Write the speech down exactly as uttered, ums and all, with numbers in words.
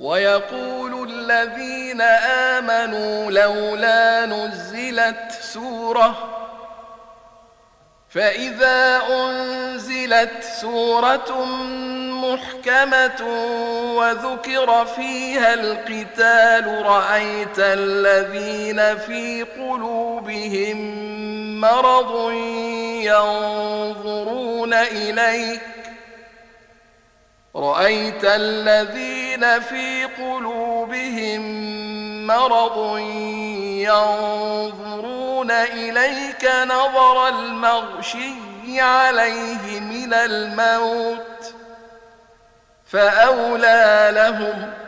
ويقول الذين آمنوا لولا نزلت سورة فإذا أنزلت سورة محكمة وذكر فيها القتال رأيت الذين في قلوبهم مرض ينظرون إليك رأيت الذين في قلوبهم مرض ينظرون إليك نظر المغشي عليه من الموت فأولى لهم